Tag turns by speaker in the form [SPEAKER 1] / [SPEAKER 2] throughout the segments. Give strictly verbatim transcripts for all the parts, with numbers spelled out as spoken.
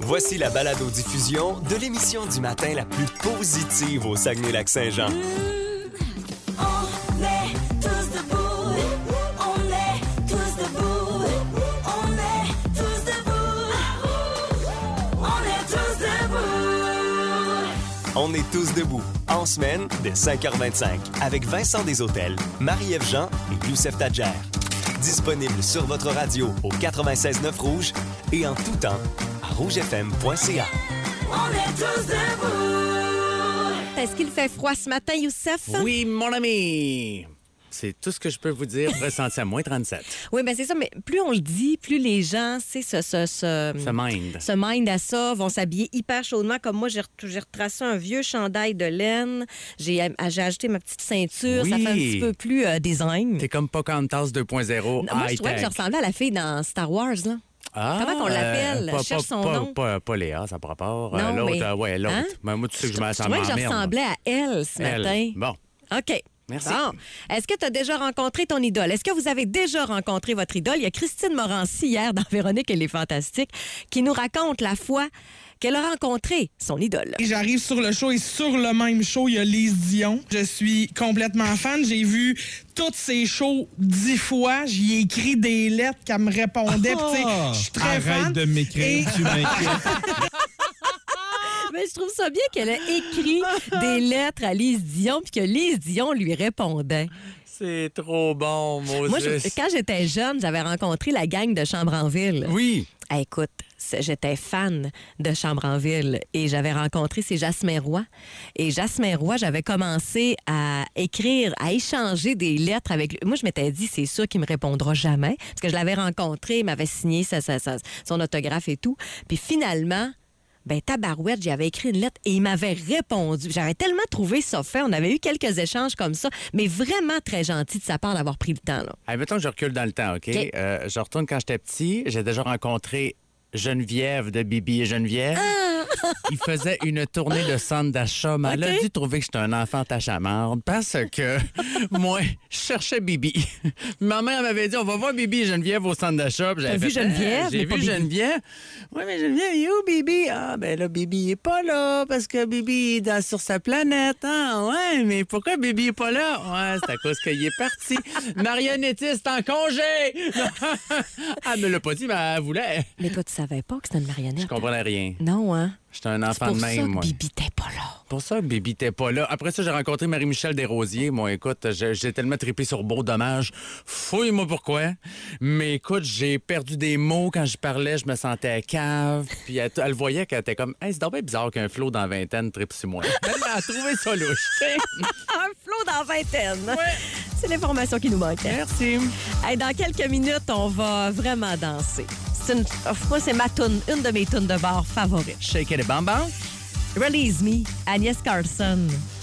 [SPEAKER 1] Voici la balado-diffusion de l'émission du matin la plus positive au Saguenay-Lac-Saint-Jean.
[SPEAKER 2] Mmh, on est tous debout, on est tous debout, on est tous debout, on est tous debout.
[SPEAKER 1] On est tous debout, en semaine, dès cinq heures vingt-cinq, avec Vincent Desautels, Marie-Ève Jean et Youssef Tadjer. Disponible sur votre radio au quatre-vingt-seize neuf Rouge et en tout temps à rouge f m point c a.
[SPEAKER 2] On est tous debout.
[SPEAKER 3] Est-ce qu'il fait froid ce matin, Youssef?
[SPEAKER 4] Oui, mon ami! C'est tout ce que je peux vous dire, ressenti à moins trente-sept.
[SPEAKER 3] Oui, bien c'est ça, mais plus on le dit, plus les gens, c'est ce, ce, ce,
[SPEAKER 4] Ce mind.
[SPEAKER 3] se mind à ça, vont s'habiller hyper chaudement. Comme moi, j'ai, ret- j'ai retracé un vieux chandail de laine, j'ai, j'ai ajouté ma petite ceinture,
[SPEAKER 4] Oui.
[SPEAKER 3] ça fait un petit peu plus euh, design.
[SPEAKER 4] T'es comme Pocahontas deux point zéro,
[SPEAKER 3] Non, moi, je trouvais que je
[SPEAKER 4] high-tech.
[SPEAKER 3] ressemblais à la fille dans Star Wars, là.
[SPEAKER 4] Ah,
[SPEAKER 3] Comment qu'on l'appelle?
[SPEAKER 4] pas,
[SPEAKER 3] Je cherche
[SPEAKER 4] pas,
[SPEAKER 3] son
[SPEAKER 4] pas,
[SPEAKER 3] nom.
[SPEAKER 4] Pas, pas Léa, ça par rapport.
[SPEAKER 3] Non,
[SPEAKER 4] Euh, l'autre,
[SPEAKER 3] mais-
[SPEAKER 4] euh, ouais, l'autre.
[SPEAKER 3] Hein?
[SPEAKER 4] Mais moi, tu sais que je me
[SPEAKER 3] Je
[SPEAKER 4] sens
[SPEAKER 3] trouvais que je
[SPEAKER 4] m'emmerde.
[SPEAKER 3] ressemblais à elle ce
[SPEAKER 4] Elle.
[SPEAKER 3] matin.
[SPEAKER 4] Bon,
[SPEAKER 3] OK.
[SPEAKER 4] merci.
[SPEAKER 3] Bon. Est-ce que tu as déjà rencontré ton idole? Est-ce que vous avez déjà rencontré votre idole? Il y a Christine Morancy hier dans Véronique, elle est fantastique, qui nous raconte la fois qu'elle a rencontré son idole.
[SPEAKER 5] Et j'arrive sur le show et sur le même show, il y a Lise Dion. Je suis complètement fan. J'ai vu toutes ses shows dix fois. J'y ai écrit des lettres qu'elle me répondait. Puis, tu sais, je suis très
[SPEAKER 6] Arrête
[SPEAKER 5] fan.
[SPEAKER 6] de m'écrire,
[SPEAKER 5] Et-
[SPEAKER 6] tu m'inquiètes.
[SPEAKER 3] Mais je trouve ça bien qu'elle a écrit des lettres à Lise Dion puis que Lise Dion lui répondait.
[SPEAKER 4] C'est trop bon, Moses.
[SPEAKER 3] Moi, je- quand j'étais jeune, j'avais rencontré la gang de Chambre-en-Ville.
[SPEAKER 4] Oui.
[SPEAKER 3] Ah, écoute, c'est- j'étais fan de Chambre-en-Ville et j'avais rencontré, c'est Jasmin Roy. Et Jasmin Roy, j'avais commencé à écrire, à échanger des lettres avec lui. Moi, je m'étais dit, c'est sûr qu'il me répondra jamais parce que je l'avais rencontré, il m'avait signé sa- sa- sa- son autographe et tout. Puis finalement, ben tabarouette, j'avais écrit une lettre et il m'avait répondu. J'avais tellement trouvé ça fait. On avait eu quelques échanges comme ça, mais vraiment très gentil de sa part d'avoir pris le temps, là.
[SPEAKER 4] Hey, mettons que je recule dans le temps, OK?
[SPEAKER 3] OK.
[SPEAKER 4] Euh, je retourne quand j'étais petit. J'ai déjà rencontré Geneviève de Bibi et Geneviève. Il faisait une tournée de centre d'achat, mais elle a
[SPEAKER 3] OK.
[SPEAKER 4] dû trouver que j'étais un enfant tache à marde parce que moi, je cherchais Bibi. Ma mère m'avait dit, on va voir Bibi et Geneviève au centre d'achat. Puis j'avais
[SPEAKER 3] T'as vu
[SPEAKER 4] fait,
[SPEAKER 3] Geneviève,
[SPEAKER 4] Ah,
[SPEAKER 3] mais
[SPEAKER 4] j'ai
[SPEAKER 3] pas
[SPEAKER 4] vu
[SPEAKER 3] Bibi.
[SPEAKER 4] Geneviève. Oui, mais Geneviève, il est où Bibi? Ah, ben là, Bibi est pas là parce que Bibi est dans- sur sa planète. Ah, ouais, mais pourquoi Bibi est pas là? Ouais, c'est à cause qu'il est parti. Marionnettiste en congé! Elle me l'a pas dit, mais elle voulait.
[SPEAKER 3] Mais toi, tu savais pas que c'était une marionnette?
[SPEAKER 4] Je comprenais rien.
[SPEAKER 3] Non, hein?
[SPEAKER 4] J'étais un
[SPEAKER 3] C'est
[SPEAKER 4] enfant
[SPEAKER 3] pour
[SPEAKER 4] de
[SPEAKER 3] ça
[SPEAKER 4] même,
[SPEAKER 3] que
[SPEAKER 4] moi.
[SPEAKER 3] Bibi t'es pas là.
[SPEAKER 4] Pour ça, Bibi n'était pas là. Après ça, j'ai rencontré Marie-Michel Desrosiers. Moi, écoute, j'ai, j'ai tellement trippé sur Beau Dommage. Fouille-moi pourquoi. Mais écoute, j'ai perdu des mots quand je parlais. Je me sentais cave. Puis elle, elle voyait qu'elle était comme, hey, c'est donc bien bizarre qu'un flot dans vingtaine trippe sur moi. Elle a trouvé ça louche. tu sais.
[SPEAKER 3] Un flot dans vingtaine. C'est l'information qui nous manquait.
[SPEAKER 4] Merci.
[SPEAKER 3] Hey, dans quelques minutes, on va vraiment danser. C'est une... oh, moi, c'est ma toune, une de mes tounes de bar favorites.
[SPEAKER 4] Shake it, bambam.
[SPEAKER 3] Release Me, Agnès Carlson.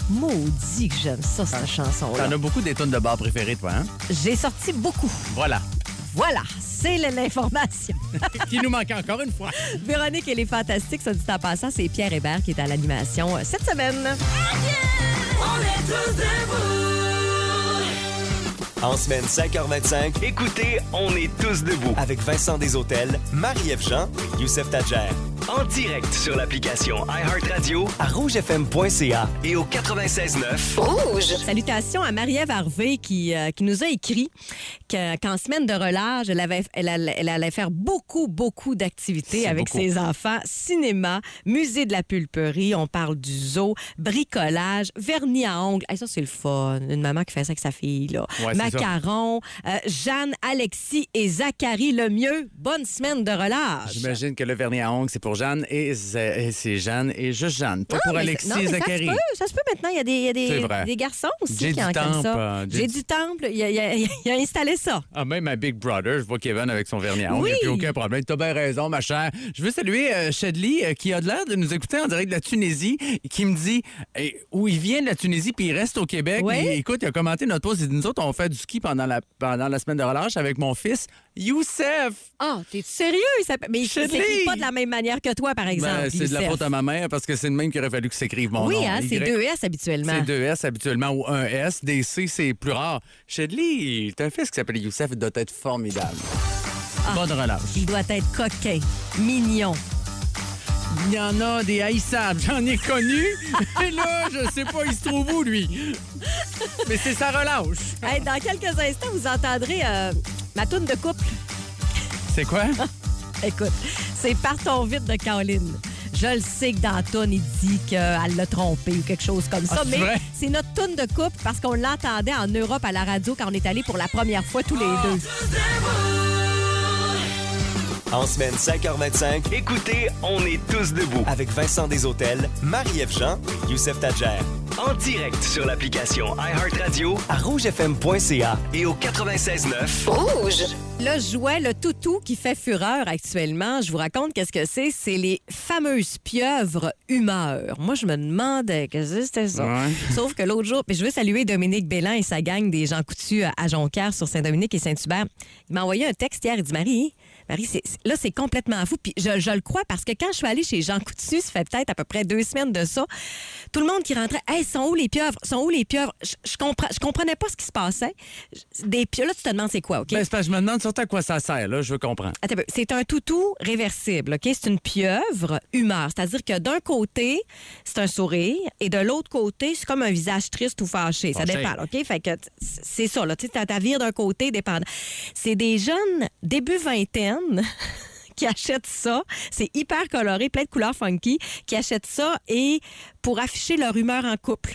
[SPEAKER 3] Maudit que j'aime ça, cette chanson-là.
[SPEAKER 4] T'en as beaucoup des tunes de bar préférées, toi, hein?
[SPEAKER 3] J'ai sorti beaucoup.
[SPEAKER 4] Voilà.
[SPEAKER 3] Voilà, c'est l'information.
[SPEAKER 4] Qui nous manque encore une fois.
[SPEAKER 3] Véronique, elle est fantastique. Ça dit en passant, c'est Pierre Hébert qui est à l'animation euh, cette semaine.
[SPEAKER 2] On est tous debout.
[SPEAKER 1] En semaine cinq heures vingt-cinq, écoutez On est tous debout avec Vincent Desautels, Marie-Ève Jean et Youssef Tadjer. En direct sur l'application iHeartRadio à rouge f m point c a et au quatre-vingt-seize neuf.
[SPEAKER 3] Salutations à Marie-Ève Harvey qui, euh, qui nous a écrit que, qu'en semaine de relâche, elle, avait, elle, allait, elle allait faire beaucoup, beaucoup d'activités
[SPEAKER 4] C'est
[SPEAKER 3] avec
[SPEAKER 4] beaucoup.
[SPEAKER 3] ses enfants. Cinéma, musée de la pulperie, on parle du zoo, bricolage, vernis à ongles. Hey, ça, c'est le fun. Une maman qui fait ça avec sa fille. Là.
[SPEAKER 4] Ouais, c'est
[SPEAKER 3] Macarons, euh, Jeanne, Alexis et Zachary Lemieux. Bonne semaine de relâche.
[SPEAKER 4] J'imagine que le vernis à ongles, c'est pour Jeanne et c'est et c'est Jeanne et juste Jeanne. Pas
[SPEAKER 3] Non,
[SPEAKER 4] pour
[SPEAKER 3] mais
[SPEAKER 4] Alexis
[SPEAKER 3] ça- non,
[SPEAKER 4] et
[SPEAKER 3] mais
[SPEAKER 4] Zachary.
[SPEAKER 3] Ça se peut, ça se peut maintenant. Il y a des, il y a
[SPEAKER 4] C'est
[SPEAKER 3] des,
[SPEAKER 4] vrai.
[SPEAKER 3] des garçons aussi
[SPEAKER 4] J'ai
[SPEAKER 3] qui
[SPEAKER 4] du
[SPEAKER 3] en comme
[SPEAKER 4] temple,
[SPEAKER 3] ça.
[SPEAKER 4] euh, j'ai
[SPEAKER 3] J'ai
[SPEAKER 4] du-
[SPEAKER 3] du temple. Il a, il a- il a installé ça.
[SPEAKER 4] Ah, même à Big Brother, je vois Kevin avec son vernis à ongles.
[SPEAKER 3] Oui.
[SPEAKER 4] Il n'y a plus aucun problème. T'as bien raison, ma chère. Je veux saluer euh, Shedley, euh, qui a de l'air de nous écouter en direct de la Tunisie, qui me dit eh, où il vient de la Tunisie, puis il reste au Québec.
[SPEAKER 3] Oui.
[SPEAKER 4] Et, écoute, il a commenté notre post. Il dit, nous autres, on fait du ski pendant la, pendant la semaine de relâche avec mon fils, Youssef.
[SPEAKER 3] Ah, t'es sérieux? Il s'appelle- Mais il ne
[SPEAKER 4] Shedley.
[SPEAKER 3] s'écrit pas de la même manière que toi, par exemple.
[SPEAKER 4] Ben, c'est de la
[SPEAKER 3] Youssef.
[SPEAKER 4] faute à ma mère parce que c'est le même qu'il aurait fallu que s'écrive mon
[SPEAKER 3] Oui,
[SPEAKER 4] nom.
[SPEAKER 3] hein, c'est
[SPEAKER 4] Y.
[SPEAKER 3] deux S habituellement.
[SPEAKER 4] C'est deux S habituellement ou un S. Des C, c'est plus rare. Shedley, t'as un fils qui s'appelle Youssef, il doit être formidable.
[SPEAKER 3] Ah.
[SPEAKER 4] Bonne relâche.
[SPEAKER 3] Il doit être coquin, mignon.
[SPEAKER 4] Il y en a des haïssables, j'en ai connu. Et là, je sais pas, il se trouve où, lui? Mais c'est sa relâche.
[SPEAKER 3] Hey, dans quelques instants, vous entendrez euh, ma toune de couple.
[SPEAKER 4] C'est quoi?
[SPEAKER 3] Écoute, c'est Partons vite de Caroline. Je le sais que dans la toune, il dit qu'elle l'a trompé ou quelque chose comme ça.
[SPEAKER 4] Ah, c'est
[SPEAKER 3] mais
[SPEAKER 4] vrai?
[SPEAKER 3] c'est notre toune de couple parce qu'on l'entendait en Europe à la radio quand on est allé pour la première fois tous les deux.
[SPEAKER 1] En semaine cinq heures vingt-cinq, écoutez On est tous debout avec Vincent Desautels, Marie-Ève Jean et Youssef Tadjer. En direct sur l'application iHeartRadio, à rouge f m point c a et au quatre-vingt-seize neuf.
[SPEAKER 2] Rouge.
[SPEAKER 3] Le jouet, le toutou qui fait fureur actuellement, je vous raconte qu'est-ce que c'est. C'est les fameuses pieuvres humeur. Moi, je me demandais qu'est-ce que c'était ça.
[SPEAKER 4] Ouais.
[SPEAKER 3] Sauf que l'autre jour, puis je veux saluer Dominique Bélan et sa gang des gens coutus à Jonquière sur Saint-Dominique et Saint-Hubert. Il m'a envoyé un texte hier, il dit « Marie, Marie, c'est, là, c'est complètement fou. » Puis je, je le crois parce que quand je suis allée chez Jean Coutu, ça fait peut-être à peu près deux semaines de ça, tout le monde qui rentrait, « Hey, sont où les pieuvres? Sont où les pieuvres? » Je, je, comprends, je comprenais pas ce qui se passait. Des pieuvres, là, tu te demandes c'est quoi, OK?
[SPEAKER 4] Ben, c'est parce que je me demande surtout à quoi ça sert, là, je veux comprendre.
[SPEAKER 3] Attends un peu. C'est un toutou réversible, OK? C'est une pieuvre humeur. C'est-à-dire que d'un côté, c'est un sourire et de l'autre côté, c'est comme un visage triste ou fâché. Ça
[SPEAKER 4] Fâché.
[SPEAKER 3] dépend, là, OK? Fait que t- c'est ça, là. Tu sais, t'as ta vire d'un côté, dépendant. C'est des jeunes début vingtaine qui achètent ça. C'est hyper coloré, plein de couleurs funky, qui achètent ça et pour afficher leur humeur en couple.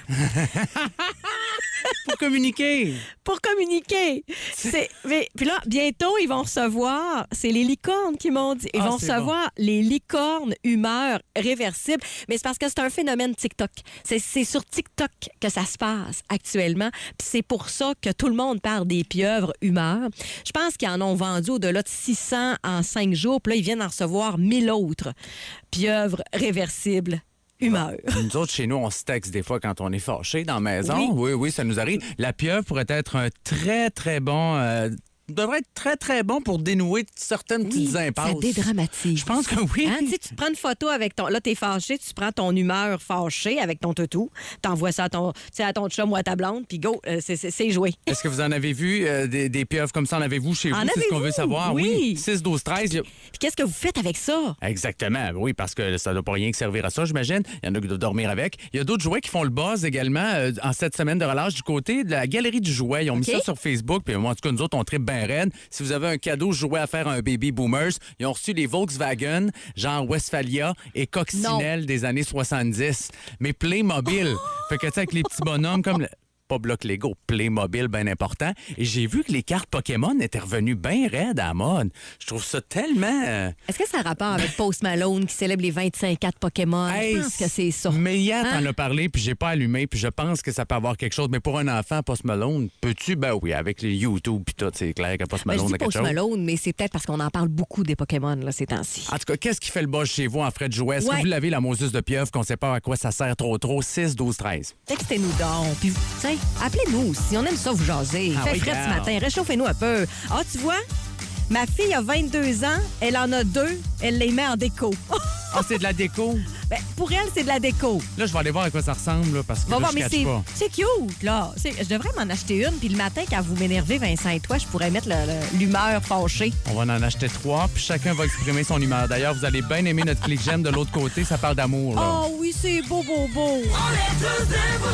[SPEAKER 4] Pour communiquer.
[SPEAKER 3] Pour communiquer. C'est, mais, puis là, bientôt, ils vont recevoir, c'est les licornes qui m'ont dit, ils
[SPEAKER 4] Ah,
[SPEAKER 3] vont
[SPEAKER 4] c'est
[SPEAKER 3] recevoir les licornes humeur réversibles. Mais c'est parce que c'est un phénomène TikTok. C'est, c'est sur TikTok que ça se passe actuellement. Puis c'est pour ça que tout le monde parle des pieuvres humeur. Je pense qu'ils en ont vendu au-delà de six cents en cinq jours. Puis là, ils viennent en recevoir mille autres pieuvres réversibles. Humeur.
[SPEAKER 4] Nous autres, chez nous, on se texte des fois quand on est fâché dans la maison.
[SPEAKER 3] Oui.
[SPEAKER 4] Oui, oui, ça nous arrive. La pieuvre pourrait être un très, très bon... euh, devrait être très, très bon pour dénouer certaines petites
[SPEAKER 3] Oui,
[SPEAKER 4] impasses.
[SPEAKER 3] ça dédramatise.
[SPEAKER 4] Je pense que oui.
[SPEAKER 3] Hein, tu sais, tu te prends une photo avec ton... Là, t'es fâché, tu prends ton humeur fâchée avec ton toutou, t'envoies ça à ton, tu sais, à ton chum ou à ta blonde, puis go, euh, c'est, c'est, c'est joué.
[SPEAKER 4] Est-ce que vous en avez vu euh, des, des pieuvres comme ça? En avez-vous chez vous?
[SPEAKER 3] En
[SPEAKER 4] C'est ce qu'on
[SPEAKER 3] avez-vous?
[SPEAKER 4] veut savoir.
[SPEAKER 3] Oui.
[SPEAKER 4] six, douze, treize. il y a-
[SPEAKER 3] Puis qu'est-ce que vous faites avec ça?
[SPEAKER 4] Exactement. Oui, parce que ça ne doit pas rien que servir à ça, j'imagine. Il y en a qui doivent dormir avec. Il y a d'autres jouets qui font le buzz également euh, en cette semaine de relâche du côté de la Galerie du jouet. Ils ont
[SPEAKER 3] OK.
[SPEAKER 4] mis ça sur Facebook. Puis moi, en tout cas, nous autres, on tripe bien raide. Si vous avez un cadeau jouet à faire à un baby boomers, ils ont reçu les Volkswagen, genre Westphalia et Coccinelle des années soixante-dix. Mais Playmobil. Fait que tu sais, avec les petits bonhommes comme... le- Pas bloc Lego, Playmobil, bien important. Et j'ai vu que les cartes Pokémon étaient revenues bien raides à la mode. Je trouve ça tellement... euh,
[SPEAKER 3] Est-ce que ça a rapport avec Post Malone qui célèbre les vingt-cinq ans de Pokémon?
[SPEAKER 4] Hey,
[SPEAKER 3] Je pense que c'est ça.
[SPEAKER 4] Mais hier,
[SPEAKER 3] Hein?
[SPEAKER 4] t'en as parlé, puis j'ai pas allumé, puis je pense que ça peut avoir quelque chose. Mais pour un enfant, Post Malone, peux-tu? Ben oui, avec les YouTube puis tout, c'est clair que Post
[SPEAKER 3] Ben, je
[SPEAKER 4] Malone
[SPEAKER 3] dis
[SPEAKER 4] a quelque
[SPEAKER 3] Post
[SPEAKER 4] chose.
[SPEAKER 3] Malone, mais c'est peut-être parce qu'on en parle beaucoup des Pokémon là, ces temps-ci.
[SPEAKER 4] En tout cas, qu'est-ce qui fait le buzz chez vous en frais de jouets? Est-ce
[SPEAKER 3] Ouais.
[SPEAKER 4] que vous l'avez, la mousseuse de pieuvre, qu'on sait pas à quoi ça sert trop trop? six, douze, treize.
[SPEAKER 3] Textez-nous donc. Puis, tu sais, appelez-nous si on aime ça vous jaser.
[SPEAKER 4] Ah
[SPEAKER 3] Fait
[SPEAKER 4] oui,
[SPEAKER 3] frais ce
[SPEAKER 4] garde.
[SPEAKER 3] matin. Réchauffez-nous un peu. Ah, tu vois? Ma fille a vingt-deux ans. Elle en a deux. Elle les met en déco.
[SPEAKER 4] Ah, c'est de la déco?
[SPEAKER 3] Ben, pour elle, c'est de la déco.
[SPEAKER 4] Là, je vais aller voir à quoi ça ressemble, là, parce que
[SPEAKER 3] Va
[SPEAKER 4] là,
[SPEAKER 3] voir,
[SPEAKER 4] je
[SPEAKER 3] mais
[SPEAKER 4] catch
[SPEAKER 3] c'est,
[SPEAKER 4] pas.
[SPEAKER 3] c'est cute, là. C'est- je devrais m'en acheter une. Puis le matin, quand vous m'énervez, Vincent et toi, je pourrais mettre le- le- l'humeur fâchée.
[SPEAKER 4] On va en acheter trois, puis chacun va exprimer son humeur. D'ailleurs, vous allez bien aimer notre clic j'aime de l'autre côté. Ça parle d'amour, là.
[SPEAKER 3] Oh oui, c'est beau, beau, beau.
[SPEAKER 2] On est tous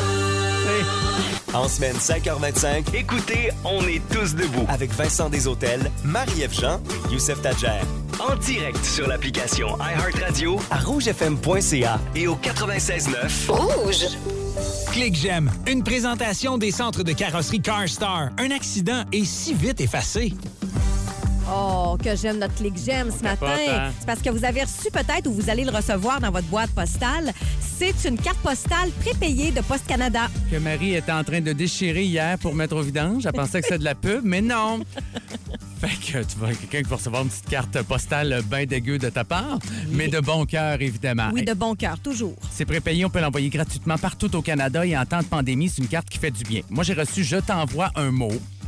[SPEAKER 2] debout.
[SPEAKER 1] En semaine cinq heures vingt-cinq, écoutez On est tous debout avec Vincent Desautels, Marie-Ève Jean et Youssef Tadjer. En direct sur l'application iHeartRadio, à rouge f m point c a et au quatre-vingt-seize neuf.
[SPEAKER 2] Rouge.
[SPEAKER 6] Clic J'aime, une présentation des centres de carrosserie CarStar. Un accident est si vite effacé.
[SPEAKER 3] Oh, que j'aime notre clic j'aime ce matin.
[SPEAKER 4] capote, hein?
[SPEAKER 3] C'est parce que vous avez reçu peut-être ou vous allez le recevoir dans votre boîte postale. C'est une carte postale prépayée de Poste Canada.
[SPEAKER 4] Que Marie était en train de déchirer hier pour mettre au vidange. Elle pensait que c'était de la pub, mais non. Fait que tu vas quelqu'un qui va recevoir une petite carte postale bien dégueu de ta part, mais de bon cœur, évidemment.
[SPEAKER 3] Oui, de bon cœur, toujours.
[SPEAKER 4] C'est prépayé, on peut l'envoyer gratuitement partout au Canada et en temps de pandémie, c'est une carte qui fait du bien. Moi, j'ai reçu « Je t'envoie un mot ».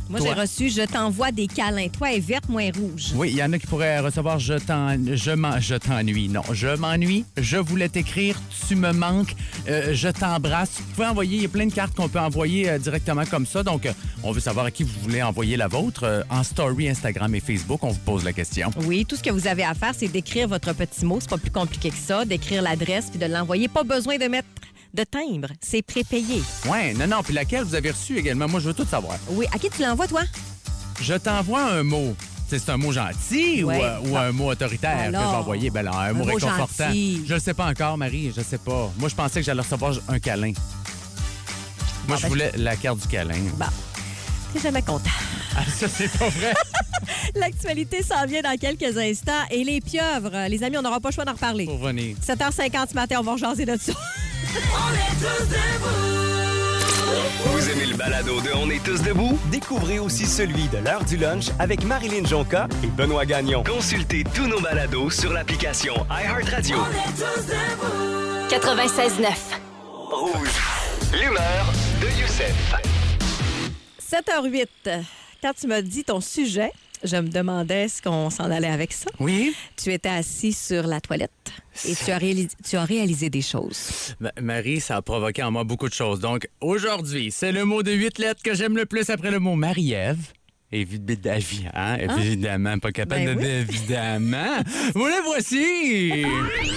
[SPEAKER 3] Moi,
[SPEAKER 4] Toi?
[SPEAKER 3] j'ai reçu « Je t'envoie des câlins ». Toi, elle est verte, moi, elle est rouge.
[SPEAKER 4] Oui, il y en a qui pourraient recevoir je t'en je m'en je t'ennuie. Non, je m'ennuie. Je voulais t'écrire, tu me manques, euh, je t'embrasse. Vous pouvez envoyer, il y a plein de cartes qu'on peut envoyer euh, directement comme ça. Donc, euh, on veut savoir à qui vous voulez envoyer la vôtre. Euh, en story, Instagram et Facebook, on vous pose la question.
[SPEAKER 3] Oui, tout ce que vous avez à faire, c'est d'écrire votre petit mot. C'est pas plus compliqué que ça. D'écrire l'adresse puis de l'envoyer. Pas besoin de mettre de timbre. C'est prépayé.
[SPEAKER 4] Ouais, non, non. Puis laquelle vous avez reçu également? Moi, je veux tout savoir.
[SPEAKER 3] Oui. À qui tu l'envoies, toi?
[SPEAKER 4] Je t'envoie un mot. C'est c'est un mot gentil
[SPEAKER 3] Ouais.
[SPEAKER 4] ou, euh, ou un mot autoritaire
[SPEAKER 3] Alors,
[SPEAKER 4] que je vais envoyer? Ben là, un, mot
[SPEAKER 3] mot
[SPEAKER 4] réconfortant.
[SPEAKER 3] gentil.
[SPEAKER 4] Je le sais pas encore, Marie. Je sais pas. Moi, je pensais que j'allais recevoir un câlin. Moi, je
[SPEAKER 3] ben,
[SPEAKER 4] voulais la carte du câlin.
[SPEAKER 3] Bon. T'es jamais content.
[SPEAKER 4] Ah, ça, c'est pas vrai.
[SPEAKER 3] L'actualité s'en vient dans quelques instants. Et les pieuvres, les amis, on n'aura pas le choix d'en reparler.
[SPEAKER 4] Pour venir.
[SPEAKER 3] sept heures cinquante ce matin, on va rejaser de ça.
[SPEAKER 2] On est tous debout.
[SPEAKER 1] Vous aimez le balado de On est tous debout? Découvrez aussi celui de l'heure du lunch avec Marilyn Jonca et Benoît Gagnon. Consultez tous nos balados sur l'application iHeartRadio.
[SPEAKER 2] On est tous debout.
[SPEAKER 7] quatre-vingt-seize neuf.
[SPEAKER 1] Rouge. L'humeur de Youssef.
[SPEAKER 3] sept heures huit. Quand tu m'as dit ton sujet, je me demandais est-ce qu'on s'en allait avec ça.
[SPEAKER 4] Oui?
[SPEAKER 3] Tu étais assis sur la toilette et tu as, réalisé, tu as réalisé des choses.
[SPEAKER 4] Ma- Marie, ça a provoqué en moi beaucoup de choses. Donc, aujourd'hui, c'est le mot de huit lettres que j'aime le plus après le mot Marie-Ève. Évidemment, hein? Évidemment, pas capable
[SPEAKER 3] Ben
[SPEAKER 4] de...
[SPEAKER 3] oui.
[SPEAKER 4] Évidemment. Vous le voici!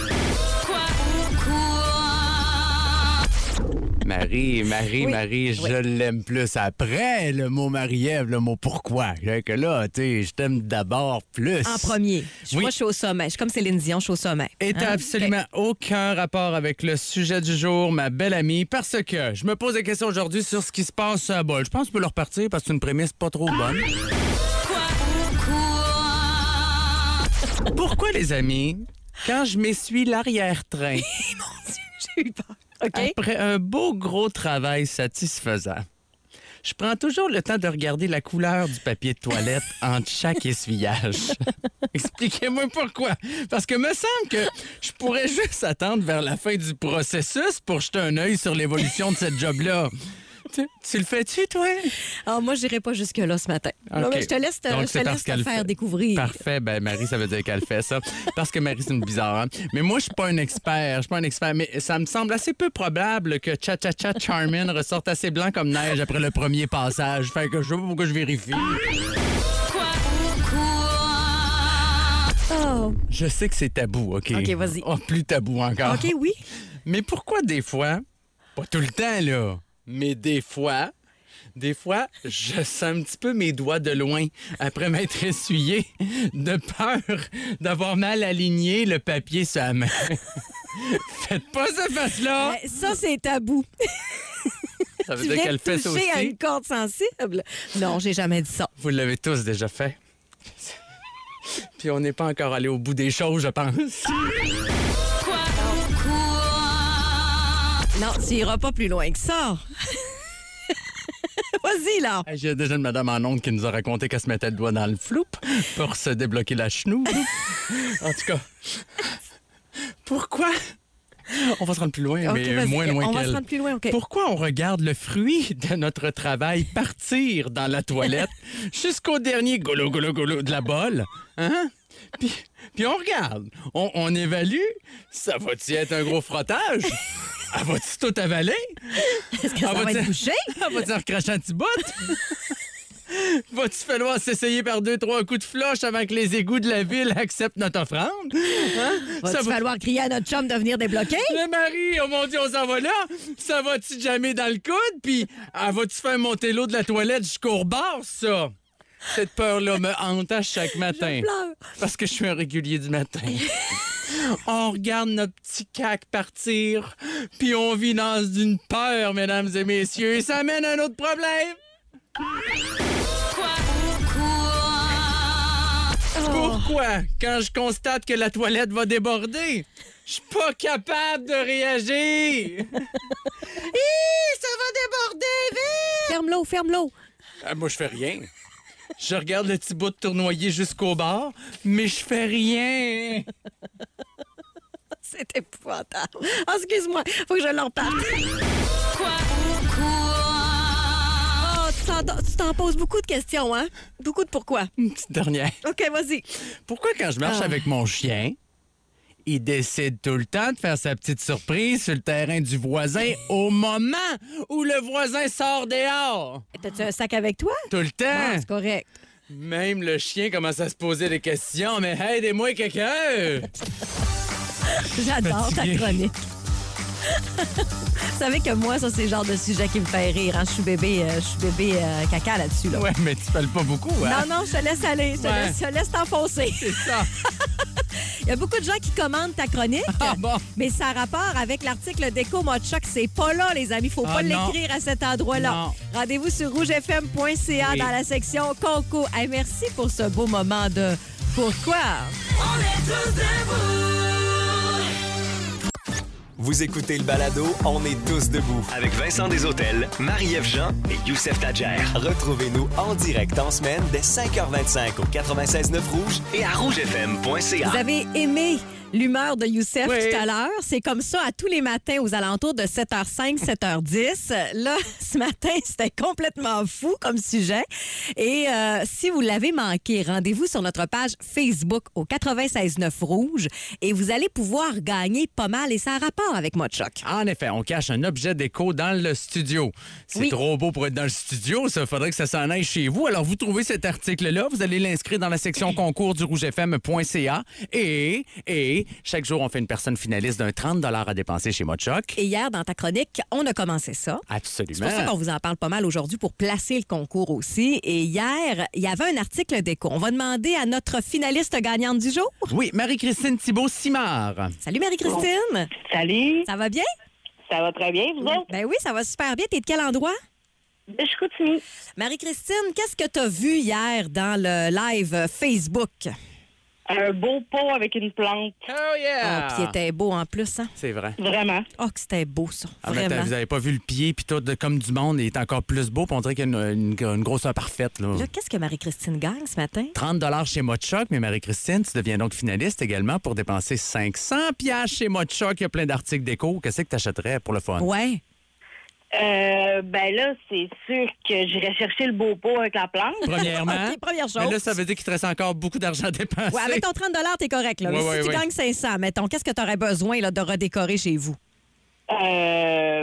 [SPEAKER 4] Marie, Marie,
[SPEAKER 3] Oui.
[SPEAKER 4] Marie, je
[SPEAKER 3] Oui.
[SPEAKER 4] l'aime plus après le mot Marie-Ève, le mot pourquoi. Fait que là, tu sais, je t'aime d'abord plus.
[SPEAKER 3] En premier.
[SPEAKER 4] Oui.
[SPEAKER 3] Moi, je suis au sommet. Je suis comme Céline Dion, je suis au sommet.
[SPEAKER 4] Et t'as
[SPEAKER 3] Hein?
[SPEAKER 4] absolument aucun rapport avec le sujet du jour, ma belle amie, parce que je me pose des questions aujourd'hui sur ce qui se passe à Bol. Je pense qu'on peut le repartir parce que c'est une prémisse pas trop bonne. Pourquoi, les amis, quand je m'essuie l'arrière-train,
[SPEAKER 3] J'ai eu peur. OK?
[SPEAKER 4] après un beau gros travail satisfaisant, je prends toujours le temps de regarder la couleur du papier de toilette entre chaque essuyage. Expliquez-moi pourquoi. Parce que me semble que je pourrais juste attendre vers la fin du processus pour jeter un œil sur l'évolution de cette job-là. Tu, tu le fais-tu, toi?
[SPEAKER 3] Ah, moi, je n'irai pas jusque-là ce matin. Non,
[SPEAKER 4] OK.
[SPEAKER 3] mais je te laisse te,
[SPEAKER 4] Donc,
[SPEAKER 3] je te,
[SPEAKER 4] c'est parce
[SPEAKER 3] laisse te
[SPEAKER 4] qu'elle
[SPEAKER 3] faire
[SPEAKER 4] fait-
[SPEAKER 3] découvrir.
[SPEAKER 4] Parfait. Ben, Marie, ça veut dire qu'elle fait ça. Parce que Marie, c'est une bizarre. Hein? Mais moi, je suis pas un expert. Je suis pas un expert. Mais ça me semble assez peu probable que Cha-Cha-Cha Charmin ressorte assez blanc comme neige après le premier passage. Fait que je sais pas pourquoi je vérifie.
[SPEAKER 3] Oh.
[SPEAKER 4] Je sais que c'est tabou, OK?
[SPEAKER 3] OK, vas-y.
[SPEAKER 4] Oh, plus tabou encore.
[SPEAKER 3] OK, oui.
[SPEAKER 4] Mais pourquoi des fois, pas tout le temps, là, mais des fois, des fois, je sens un petit peu mes doigts de loin après m'être essuyé, de peur d'avoir mal aligné le papier sur la main. Faites pas cette face-là!
[SPEAKER 3] Euh, Ça, c'est tabou.
[SPEAKER 4] Ça veut
[SPEAKER 3] Tu
[SPEAKER 4] dire
[SPEAKER 3] viens
[SPEAKER 4] qu'elle
[SPEAKER 3] de
[SPEAKER 4] fait ça
[SPEAKER 3] toucher à
[SPEAKER 4] aussi.
[SPEAKER 3] une corde sensible. Non, j'ai jamais dit ça.
[SPEAKER 4] Vous l'avez tous déjà fait. Puis on n'est pas encore allé au bout des choses, je pense.
[SPEAKER 3] Non, tu iras pas plus loin que ça. Vas-y, là.
[SPEAKER 4] Hey, J'ai déjà une madame en onde qui nous a raconté qu'elle se mettait le doigt dans le floup pour se débloquer la chenou. En tout cas, pourquoi? On va se rendre plus loin,
[SPEAKER 3] OK,
[SPEAKER 4] mais
[SPEAKER 3] vas-y.
[SPEAKER 4] moins loin
[SPEAKER 3] On va
[SPEAKER 4] qu'elle.
[SPEAKER 3] se rendre plus loin, OK.
[SPEAKER 4] Pourquoi on regarde le fruit de notre travail partir dans la toilette jusqu'au dernier golo golo golo de la bolle? Hein? Puis, puis on regarde, on, on évalue, ça va-tu être un gros frottage? Elle va-tu tout avaler?
[SPEAKER 3] Est-ce que ça va être bouché?
[SPEAKER 4] Elle va-tu en recracher un petit bout? Va-tu falloir s'essayer par deux, trois coups de floche avant que les égouts de la ville acceptent notre offrande? Hein?
[SPEAKER 3] Va-tu
[SPEAKER 4] va-
[SPEAKER 3] falloir crier à notre chum de venir débloquer?
[SPEAKER 4] Le mari, oh mon Dieu, on s'en va là. Ça va-tu jamais dans le coude? Puis, elle va-tu faire monter l'eau de la toilette jusqu'au rebord, ça? Cette peur-là me hante à chaque matin.
[SPEAKER 3] pleure.
[SPEAKER 4] Parce que je suis un régulier du matin. On regarde notre petit cac partir, puis on vit dans une peur, mesdames et messieurs, et ça amène un autre problème. Pourquoi, quand je constate que la toilette va déborder, je suis pas capable de réagir? Hi, ça va déborder, vite!
[SPEAKER 3] Ferme-l'eau, ferme-l'eau.
[SPEAKER 4] Ah, moi, je fais rien. Je regarde le petit bout de tournoyer jusqu'au bord, mais je fais rien.
[SPEAKER 3] C'est épouvantable. Oh, excuse-moi, faut que je leur parle. Oh, t'en, tu t'en poses beaucoup de questions, hein? Beaucoup de pourquoi.
[SPEAKER 4] Une petite dernière.
[SPEAKER 3] OK, vas-y.
[SPEAKER 4] Pourquoi quand je marche
[SPEAKER 3] Ah.
[SPEAKER 4] avec mon chien, il décide tout le temps de faire sa petite surprise sur le terrain du voisin au moment où le voisin sort dehors?
[SPEAKER 3] T'as-tu un sac avec toi?
[SPEAKER 4] Tout le temps.
[SPEAKER 3] Ah, c'est correct.
[SPEAKER 4] Même le chien commence à se poser des questions. Mais aidez-moi quelqu'un!
[SPEAKER 3] J'adore ta
[SPEAKER 4] Fatigué.
[SPEAKER 3] chronique. Vous savez que moi, ça, c'est le genre de sujet qui me fait rire. Hein? Je suis bébé, euh, je suis bébé euh, caca là-dessus. Là.
[SPEAKER 4] Ouais, mais tu parles pas beaucoup, hein?
[SPEAKER 3] Non, non, je te laisse aller. Je te
[SPEAKER 4] Ouais.
[SPEAKER 3] laisse, je te laisse t'enfoncer.
[SPEAKER 4] C'est ça.
[SPEAKER 3] Il y a beaucoup de gens qui commandent ta chronique.
[SPEAKER 4] Ah bon?
[SPEAKER 3] Mais ça a rapport avec l'article d'éco Mode Choc. C'est pas là, les amis. Faut
[SPEAKER 4] Ah,
[SPEAKER 3] pas
[SPEAKER 4] non.
[SPEAKER 3] l'écrire à cet endroit-là.
[SPEAKER 4] Non.
[SPEAKER 3] Rendez-vous sur rouge f m point c a
[SPEAKER 4] Oui.
[SPEAKER 3] dans la section concours. Hey, merci pour ce beau moment de pourquoi.
[SPEAKER 2] On est tous debout.
[SPEAKER 1] Vous écoutez le balado On est tous debout avec Vincent Deshôtels, Marie-Ève Jean et Youssef Tadjer. Retrouvez-nous en direct en semaine dès cinq heures vingt-cinq au quatre-vingt-seize neuf Rouge et à rouge f m point c a.
[SPEAKER 3] Vous avez aimé l'humeur de Youssef
[SPEAKER 4] Oui.
[SPEAKER 3] tout à l'heure. C'est comme ça à tous les matins aux alentours de sept heures cinq, sept heures dix. Là, ce matin, c'était complètement fou comme sujet. Et euh, si vous l'avez manqué, rendez-vous sur notre page Facebook au quatre-vingt-seize neuf Rouge et vous allez pouvoir gagner pas mal et ça a rapport avec Mode Choc.
[SPEAKER 4] En effet, on cache un objet déco dans le studio. C'est
[SPEAKER 3] Oui.
[SPEAKER 4] trop beau pour être dans le studio, ça faudrait que ça s'en aille chez vous. Alors, vous trouvez cet article-là, vous allez l'inscrire dans la section concours du rouge f m point c a et, et chaque jour, on fait une personne finaliste d'un trente à dépenser chez Mode Choc.
[SPEAKER 3] Et hier, dans ta chronique, on a commencé ça. C'est
[SPEAKER 4] Absolument.
[SPEAKER 3] pour ça qu'on vous en parle pas mal aujourd'hui pour placer le concours aussi. Et hier, il y avait un article déco. On va demander à notre finaliste gagnante du jour.
[SPEAKER 4] Oui, Marie-Christine Thibault-Simard.
[SPEAKER 3] Salut Marie-Christine.
[SPEAKER 7] Salut,
[SPEAKER 3] Ça va bien?
[SPEAKER 7] ça va très bien, vous autres?
[SPEAKER 3] Ben oui, ça va super bien. T'es de quel endroit?
[SPEAKER 7] Je continue.
[SPEAKER 3] Marie-Christine, qu'est-ce que t'as vu hier dans le live Facebook?
[SPEAKER 7] Un beau pot avec une plante,
[SPEAKER 4] Oh
[SPEAKER 3] Ah,
[SPEAKER 4] yeah!
[SPEAKER 3] puis il était beau en plus, hein?
[SPEAKER 4] C'est vrai.
[SPEAKER 7] vraiment.
[SPEAKER 3] Oh, que c'était beau, ça.
[SPEAKER 4] Ah, mais
[SPEAKER 3] Vraiment.
[SPEAKER 4] vous avez pas vu le pied, puis tout, de- comme du monde, il est encore plus beau, puis on dirait qu'il y a une, une- une grosseur parfaite. Là.
[SPEAKER 3] Là, qu'est-ce que Marie-Christine gagne ce matin?
[SPEAKER 4] trente chez Mode Choc, mais Marie-Christine, tu deviens donc finaliste également pour dépenser cinq cents piastres chez Mode Choc. Il y a plein d'articles déco. Qu'est-ce que tu achèterais pour le fun?
[SPEAKER 3] Ouais.
[SPEAKER 7] Euh, ben là, c'est sûr que j'irai chercher le beau pot avec la plante.
[SPEAKER 4] Premièrement.
[SPEAKER 3] OK, première chose.
[SPEAKER 4] Mais là, ça veut dire qu'il te reste encore beaucoup d'argent à dépenser.
[SPEAKER 3] Ouais, avec ton trente t'es correct. Là.
[SPEAKER 4] Ouais,
[SPEAKER 3] Mais
[SPEAKER 4] ouais,
[SPEAKER 3] si tu
[SPEAKER 4] ouais.
[SPEAKER 3] gagnes cinq cents, mettons, qu'est-ce que tu aurais besoin là, de redécorer chez vous?
[SPEAKER 7] Euh,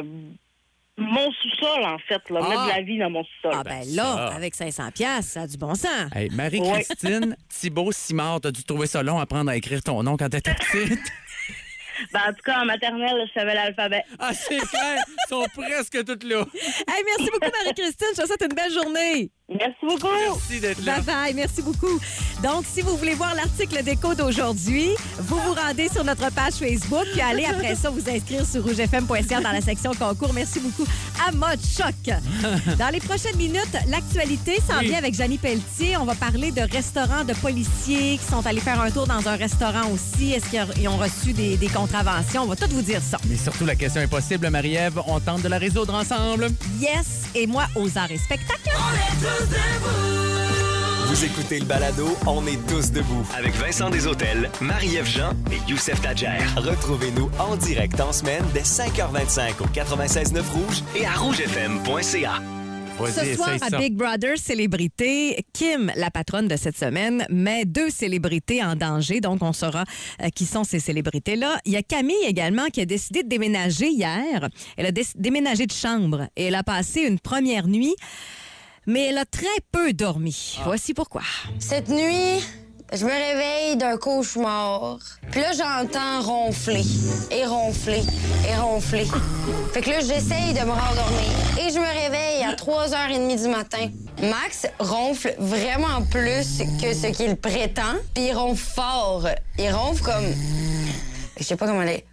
[SPEAKER 7] mon sous-sol, en fait, là,
[SPEAKER 4] Ah.
[SPEAKER 7] mettre de la vie dans mon sous-sol.
[SPEAKER 3] Ah, ben là,
[SPEAKER 4] ça.
[SPEAKER 3] avec cinq cents piastres, ça a du bon sens.
[SPEAKER 4] Hey, Marie-Christine Thibault-Simard, t'as dû trouver ça long à apprendre à écrire ton nom quand t'étais petite.
[SPEAKER 7] Ben, en tout cas, en maternelle, je savais l'alphabet.
[SPEAKER 4] Ah, c'est clair! Ils sont presque toutes là.
[SPEAKER 3] Hey, merci beaucoup, Marie-Christine. Je te souhaite une belle journée.
[SPEAKER 7] Merci beaucoup.
[SPEAKER 4] Merci d'être là.
[SPEAKER 3] Bye bye, merci beaucoup. Donc, si vous voulez voir l'article d'écho d'aujourd'hui, vous vous rendez sur notre page Facebook, puis allez après ça vous inscrire sur rouge f m point c a dans la section concours. Merci beaucoup à Mode Choc. Dans les prochaines minutes, l'actualité s'en
[SPEAKER 4] Oui.
[SPEAKER 3] vient avec Janie Pelletier. On va parler de restaurants, de policiers qui sont allés faire un tour dans un restaurant aussi. Est-ce qu'ils ont reçu des, des contraventions? On va tout vous dire ça.
[SPEAKER 4] Mais surtout, la question impossible, Marie-Ève, on tente de la résoudre ensemble.
[SPEAKER 3] Yes, et moi, aux arts et spectacles.
[SPEAKER 2] On est tous debout.
[SPEAKER 1] Vous écoutez le balado On est tous debout avec Vincent Deshôtels, Marie-Ève Jean et Youssef Tadjer. Retrouvez-nous en direct en semaine dès cinq heures vingt-cinq au quatre-vingt-seize neuf Rouge et à rouge f m point c a.
[SPEAKER 4] Vas-y,
[SPEAKER 3] Ce soir,
[SPEAKER 4] essaye
[SPEAKER 3] à
[SPEAKER 4] ça.
[SPEAKER 3] Big Brother Célébrité, Kim, la patronne de cette semaine, met deux célébrités en danger. Donc, on saura euh, qui sont ces célébrités-là. Il y a Camille également qui a décidé de déménager hier. Elle a dé- déménagé de chambre et elle a passé une première nuit, mais elle a très peu dormi. Voici pourquoi.
[SPEAKER 8] Cette nuit, je me réveille d'un cauchemar. Puis là, j'entends ronfler et ronfler et ronfler. Fait que là, j'essaye de me rendormir. Et je me réveille à trois heures trente du matin. Max ronfle vraiment plus que ce qu'il prétend. Puis il ronfle fort. Il ronfle comme... Je sais pas comment aller.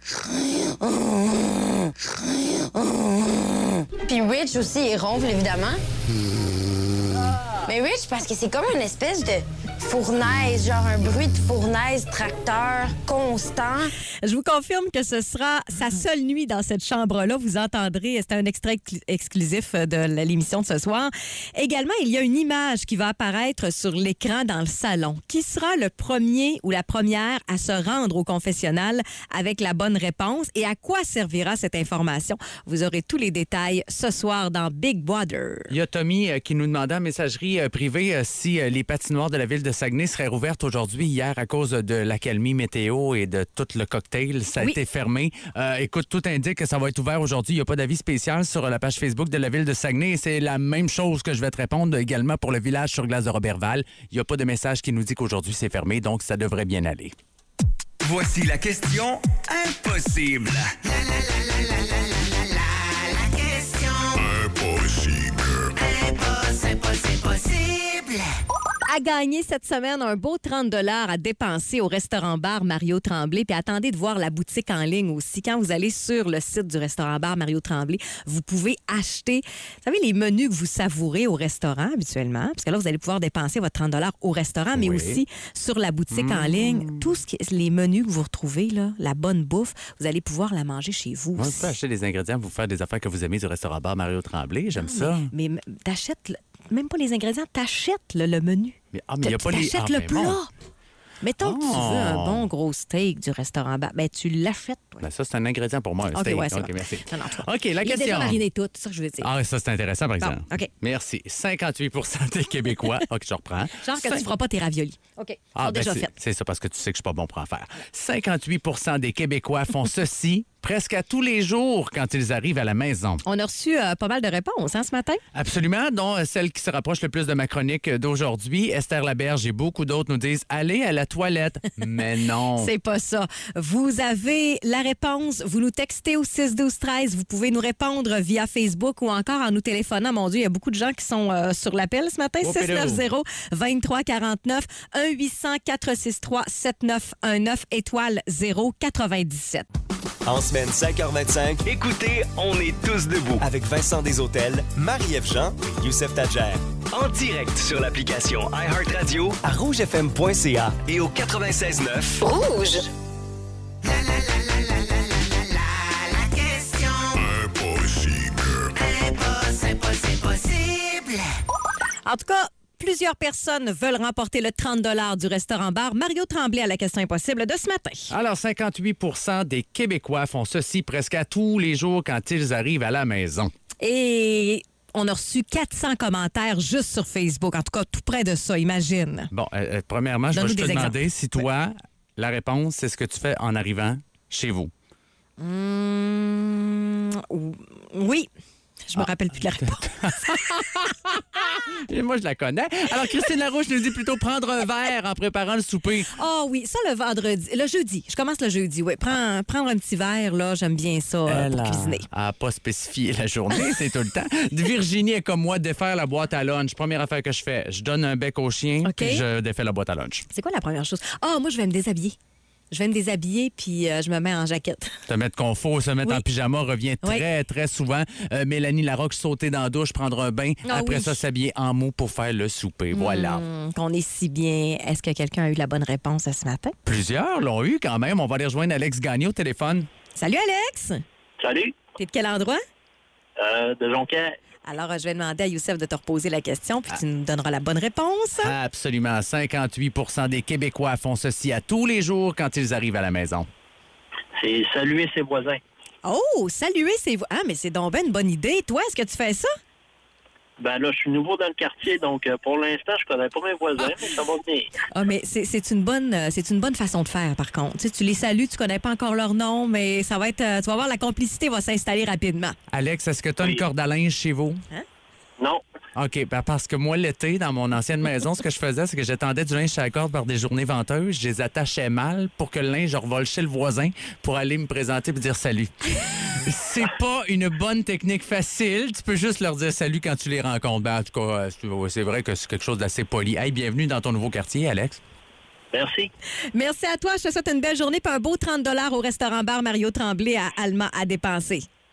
[SPEAKER 8] Puis Rich aussi, il ronfle, évidemment. Mais Rich, parce que c'est comme une espèce de fournaise, genre un bruit de fournaise, tracteur, constant.
[SPEAKER 3] Je vous confirme que ce sera sa seule nuit dans cette chambre-là. Vous entendrez, c'est un extrait exclusif de l'émission de ce soir. Également, il y a une image qui va apparaître sur l'écran dans le salon. Qui sera le premier ou la première à se rendre au confessionnal avec la bonne réponse et à quoi servira cette information? Vous aurez tous les détails ce soir dans Big Brother.
[SPEAKER 4] Il y a Tommy euh, qui nous demandait en messagerie euh, privée euh, si euh, les patinoires de la ville de Saguenay seraient rouvertes aujourd'hui. Hier, à cause de l'accalmie météo et de tout le cocktail, ça a
[SPEAKER 3] Oui.
[SPEAKER 4] été fermé. Euh, écoute, tout indique que ça va être ouvert aujourd'hui. Il n'y a pas d'avis spécial sur la page Facebook de la ville de Saguenay. Et c'est la même chose que je vais te répondre également pour le village sur glace de Robertval. Il n'y a pas de message qui nous dit qu'aujourd'hui c'est fermé, donc ça devrait bien aller.
[SPEAKER 9] Voici la question impossible. La, la, la, la, la, la, la, la, la question impossible. Impossible, impossible, impossible.
[SPEAKER 3] À gagner cette semaine un beau trente dollars à dépenser au restaurant-bar Mario Tremblay. Puis attendez de voir la boutique en ligne aussi. Quand vous allez sur le site du restaurant-bar Mario Tremblay, vous pouvez acheter, vous savez, les menus que vous savourez au restaurant habituellement. Parce que là, vous allez pouvoir dépenser votre trente dollars au restaurant, mais
[SPEAKER 4] Oui.
[SPEAKER 3] aussi sur la boutique
[SPEAKER 4] Mmh.
[SPEAKER 3] en ligne. Tous ce qui- les menus que vous retrouvez, là, la bonne bouffe, vous allez pouvoir la manger chez vous
[SPEAKER 4] Moi,
[SPEAKER 3] aussi.
[SPEAKER 4] vous pouvez acheter des ingrédients pour vous faire des affaires que vous aimez du restaurant-bar Mario Tremblay. J'aime ça.
[SPEAKER 3] Mais, mais t'achètes le- même pas les ingrédients, t'achètes le, le menu.
[SPEAKER 4] Mais, ah, mais il n'y a pas les...
[SPEAKER 3] T'achètes
[SPEAKER 4] ah,
[SPEAKER 3] le
[SPEAKER 4] ben
[SPEAKER 3] plat.
[SPEAKER 4] bon.
[SPEAKER 3] Mettons que tu
[SPEAKER 4] Oh.
[SPEAKER 3] veux un bon gros steak du restaurant bar, ben tu l'achètes, toi.
[SPEAKER 4] Ben, ça, c'est un ingrédient pour moi, un
[SPEAKER 3] OK,
[SPEAKER 4] steak.
[SPEAKER 3] ouais, c'est
[SPEAKER 4] OK,
[SPEAKER 3] bon.
[SPEAKER 4] merci.
[SPEAKER 3] Non, non, toi.
[SPEAKER 4] OK, la
[SPEAKER 3] Il est
[SPEAKER 4] question.
[SPEAKER 3] déjà mariné tout, c'est ça que je veux dire.
[SPEAKER 4] Ah, ça, c'est intéressant, par
[SPEAKER 3] Bon,
[SPEAKER 4] exemple.
[SPEAKER 3] OK.
[SPEAKER 4] Merci. cinquante-huit des Québécois. OK, je reprends.
[SPEAKER 3] Genre que
[SPEAKER 4] Cinq-
[SPEAKER 3] tu feras pas tes raviolis. OK, ils
[SPEAKER 4] Ah,
[SPEAKER 3] sont
[SPEAKER 4] ben,
[SPEAKER 3] déjà
[SPEAKER 4] c'est-
[SPEAKER 3] faits.
[SPEAKER 4] c'est ça, parce que tu sais que je suis pas bon pour en faire. cinquante-huit des Québécois font ceci presque à tous les jours quand ils arrivent à la maison.
[SPEAKER 3] On a reçu euh, pas mal de réponses hein, ce matin.
[SPEAKER 4] Absolument, dont euh, celle qui se rapproche le plus de ma chronique euh, d'aujourd'hui. Esther Laberge et beaucoup d'autres nous disent « Allez à la toilette ». Mais non.
[SPEAKER 3] C'est pas ça. Vous avez la réponse. Vous nous textez au six douze treize. Vous pouvez nous répondre via Facebook ou encore en nous téléphonant. Mon Dieu, il y a beaucoup de gens qui sont euh, sur l'appel ce matin.
[SPEAKER 4] Oh,
[SPEAKER 3] six neuf zéro, deux trois quatre neuf, un huit zéro zéro, quatre six trois, sept neuf un neuf, étoile zéro quatre-vingt-dix-sept.
[SPEAKER 1] En semaine cinq heures vingt-cinq, écoutez On est tous debout avec Vincent Desautels, Marie-Ève Jean et Youssef Tadjer. En direct sur l'application iHeartRadio à rouge f m point c a et au quatre-vingt-seize neuf.
[SPEAKER 2] Rouge.
[SPEAKER 9] La, la, la, la, la, la, la, la, la question impossible. Impossible, impossible, impossible.
[SPEAKER 3] En tout cas, plusieurs personnes veulent remporter le trente dollars du restaurant-bar Mario Tremblay à la question impossible de ce matin.
[SPEAKER 4] Alors, cinquante-huit des Québécois font ceci presque à tous les jours quand ils arrivent à la maison.
[SPEAKER 3] Et on a reçu quatre cents commentaires juste sur Facebook. En tout cas, tout près de ça, imagine.
[SPEAKER 4] Bon, euh, euh, premièrement, je vais
[SPEAKER 3] Donne-nous
[SPEAKER 4] juste te
[SPEAKER 3] des
[SPEAKER 4] demander si toi, la réponse, c'est ce que tu fais en arrivant chez vous.
[SPEAKER 3] Mmh, oui. Je me rappelle plus de la réponse.
[SPEAKER 4] Et moi, je la connais. Alors, Christine Larouche nous dit plutôt prendre un verre en préparant le souper.
[SPEAKER 3] Ah oui, ça le vendredi. Le jeudi. Je commence le jeudi, oui. Prends, prendre un petit verre, là, j'aime bien ça euh,
[SPEAKER 4] Elle
[SPEAKER 3] pour
[SPEAKER 4] a-
[SPEAKER 3] cuisiner.
[SPEAKER 4] a pas spécifié la journée, c'est tout le temps. Virginie est comme moi, défaire la boîte à lunch. Première affaire que je fais, je donne un bec au chien,
[SPEAKER 3] OK.
[SPEAKER 4] puis je défais la boîte à lunch.
[SPEAKER 3] C'est quoi la première chose? Ah, moi, je vais me déshabiller. Je vais me déshabiller, puis euh, je me mets en jaquette.
[SPEAKER 4] Se mettre confort, se mettre
[SPEAKER 3] Oui.
[SPEAKER 4] en pyjama revient
[SPEAKER 3] Oui.
[SPEAKER 4] très, très souvent. Euh, Mélanie Larocque, sauter dans la douche, prendre un bain.
[SPEAKER 3] Ah
[SPEAKER 4] Après
[SPEAKER 3] oui.
[SPEAKER 4] ça, s'habiller en mou pour faire le souper. Voilà.
[SPEAKER 3] Hum, qu'on est si bien. Est-ce que quelqu'un a eu la bonne réponse à ce matin?
[SPEAKER 4] Plusieurs l'ont eu quand même. On va aller rejoindre Alex Gagné au téléphone.
[SPEAKER 3] Salut, Alex!
[SPEAKER 10] Salut,
[SPEAKER 3] T'es de quel endroit?
[SPEAKER 10] euh, de Jonquière.
[SPEAKER 3] Alors, euh, je vais demander à Youssef de te reposer la question, puis tu nous donneras la bonne réponse.
[SPEAKER 4] Absolument. cinquante-huit des Québécois font ceci à tous les jours quand ils arrivent à la maison.
[SPEAKER 10] C'est saluer ses voisins.
[SPEAKER 3] Oh, saluer, c'est... Ah, mais c'est donc ben une bonne idée. Toi, est-ce que tu fais ça?
[SPEAKER 10] Ben là, je suis nouveau dans le quartier, donc euh, pour l'instant, je connais pas mes voisins, mais ça va venir.
[SPEAKER 3] Ah, mais c'est c'est une bonne euh, c'est une bonne façon de faire, par contre. Tu sais, tu les salues, tu connais pas encore leur nom, mais ça va être... euh, tu vas voir, la complicité va s'installer rapidement.
[SPEAKER 4] Alex, est-ce que tu as
[SPEAKER 10] Oui.
[SPEAKER 4] une corde à linge chez vous?
[SPEAKER 10] Non,
[SPEAKER 4] OK, ben parce que moi, l'été, dans mon ancienne maison, ce que je faisais, c'est que j'étendais du linge sur la corde par des journées venteuses. Je les attachais mal pour que le linge revole chez le voisin pour aller me présenter et dire salut. C'est pas une bonne technique facile. Tu peux juste leur dire salut quand tu les rencontres. Ben, en tout cas, euh, c'est- ouais, c'est vrai que c'est quelque chose d'assez poli. Hey, bienvenue dans ton nouveau quartier, Alex.
[SPEAKER 10] merci.
[SPEAKER 3] Merci à toi. Je te souhaite une belle journée puis un beau trente dollars au restaurant-bar Mario Tremblay à Allemand à dépenser.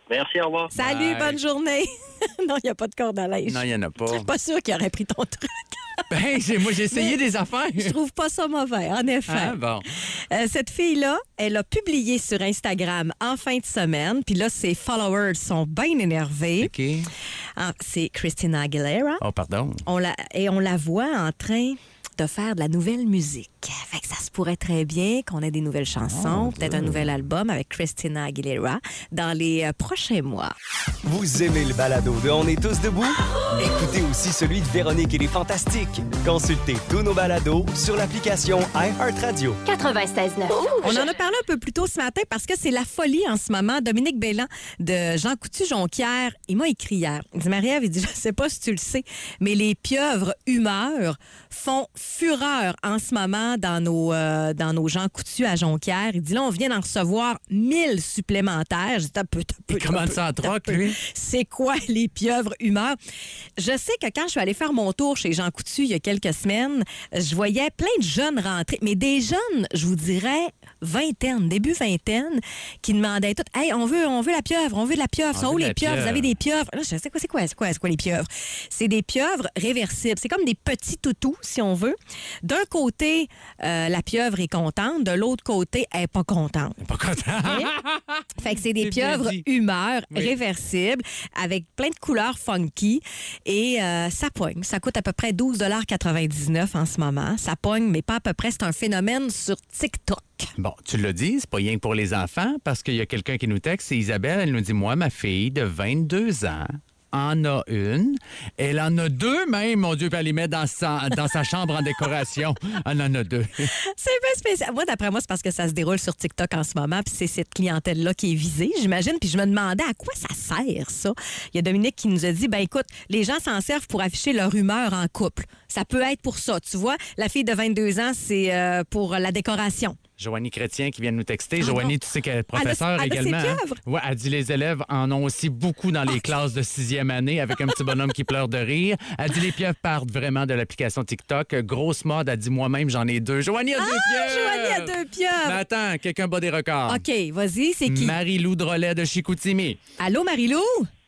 [SPEAKER 10] Merci, au revoir.
[SPEAKER 3] Salut,
[SPEAKER 4] Bye.
[SPEAKER 3] bonne journée. Non, il n'y a pas de corde à linge.
[SPEAKER 4] Non, il n'y en a pas.
[SPEAKER 3] Je suis pas sûre qu'il aurait pris ton truc.
[SPEAKER 4] Ben, j'ai- moi, j'ai essayé
[SPEAKER 3] Mais-
[SPEAKER 4] des affaires.
[SPEAKER 3] Je trouve pas ça mauvais, en effet.
[SPEAKER 4] Ah, bon.
[SPEAKER 3] Euh, cette fille-là, elle a publié sur Instagram en fin de semaine, puis là, ses followers sont bien énervés.
[SPEAKER 4] OK.
[SPEAKER 3] Ah, c'est Christina Aguilera.
[SPEAKER 4] Oh, pardon.
[SPEAKER 3] On la, et on la voit en train de faire de la nouvelle musique. Fait que ça se pourrait très bien qu'on ait des nouvelles chansons, peut-être un nouvel album avec Christina Aguilera dans les euh, prochains mois.
[SPEAKER 1] Vous aimez le balado de On est tous debout? Écoutez aussi celui de Véronique et les Fantastiques. Consultez tous nos balados sur l'application iHeartRadio.
[SPEAKER 11] quatre-vingt-seize neuf.
[SPEAKER 3] On en a parlé un peu plus tôt ce matin parce que c'est la folie en ce moment. Dominique Bélan de Jean Coutu-Jonquière, il m'a écrit hier. Il dit, Marie-Ève, il dit, je sais pas si tu le sais, mais les pieuvres humeurs font fureur en ce moment dans nos, euh, dans nos Jean Coutu à Jonquière. Il dit, là, on vient d'en recevoir mille supplémentaires. Je dis, t'as peu, t'as peu,
[SPEAKER 4] Il commande ça en troc, lui.
[SPEAKER 3] C'est quoi les pieuvres humeurs? Je sais que quand je suis allée faire mon tour chez Jean Coutu il y a quelques semaines, je voyais plein de jeunes rentrer, mais des jeunes, je vous dirais, vingtaine, début vingtaine, qui demandaient tout, hey, on veut, on veut la pieuvre, on veut de la pieuvre.
[SPEAKER 4] On
[SPEAKER 3] Sont
[SPEAKER 4] veut
[SPEAKER 3] où
[SPEAKER 4] de
[SPEAKER 3] les
[SPEAKER 4] la
[SPEAKER 3] pieuvres? Vous
[SPEAKER 4] pieuvre.
[SPEAKER 3] avez des pieuvres? Là, je sais quoi, c'est quoi, c'est quoi, c'est quoi les pieuvres? C'est des pieuvres réversibles. C'est comme des petits toutous, si on veut. D'un côté, euh, la pieuvre est contente, de l'autre côté, elle n'est pas contente.
[SPEAKER 4] Pas content.
[SPEAKER 3] Fait que c'est des
[SPEAKER 4] C'est bien
[SPEAKER 3] pieuvres
[SPEAKER 4] dit.
[SPEAKER 3] humeurs
[SPEAKER 4] Oui.
[SPEAKER 3] réversibles avec plein de couleurs funky et euh, ça pogne. Ça coûte à peu près douze quatre-vingt-dix-neuf en ce moment. Ça pogne, mais pas à peu près. C'est un phénomène sur TikTok.
[SPEAKER 4] Bon, tu l'as dit, c'est pas rien que pour les enfants, parce qu'il y a quelqu'un qui nous texte, c'est Isabelle, elle nous dit, moi, ma fille de vingt-deux ans en a une. Elle en a deux même, mon Dieu, puis elle les met dans sa, dans sa chambre en décoration. Elle en a deux.
[SPEAKER 3] C'est un peu spécial. Moi, d'après moi, c'est parce que ça se déroule sur TikTok en ce moment, puis c'est cette clientèle-là qui est visée, j'imagine. Puis je me demandais à quoi ça sert, ça. Il y a Dominique qui nous a dit, ben écoute, les gens s'en servent pour afficher leur humeur en couple. Ça peut être pour ça. Tu vois, la fille de vingt-deux ans, c'est euh, pour la décoration.
[SPEAKER 4] Joanie Chrétien qui vient de nous texter.
[SPEAKER 3] Ah
[SPEAKER 4] Joanie,
[SPEAKER 3] non.
[SPEAKER 4] tu sais qu'elle est professeure
[SPEAKER 3] Elle a- elle a ses
[SPEAKER 4] également. hein?
[SPEAKER 3] pieuvres.
[SPEAKER 4] Ouais, elle dit les élèves en ont aussi beaucoup dans les classes de sixième année avec un petit bonhomme qui pleure de rire. Elle dit les pieuvres partent vraiment de l'application TikTok. Grosse mode, elle dit moi-même j'en ai deux. Joanie a deux
[SPEAKER 3] Ah,
[SPEAKER 4] pieuvres!
[SPEAKER 3] Joanie a deux pieuvres!
[SPEAKER 4] Mais attends, quelqu'un bat des records.
[SPEAKER 3] OK, vas-y, c'est qui?
[SPEAKER 4] Marie-Lou Drolet de Chicoutimi.
[SPEAKER 3] Allô, Marie-Lou?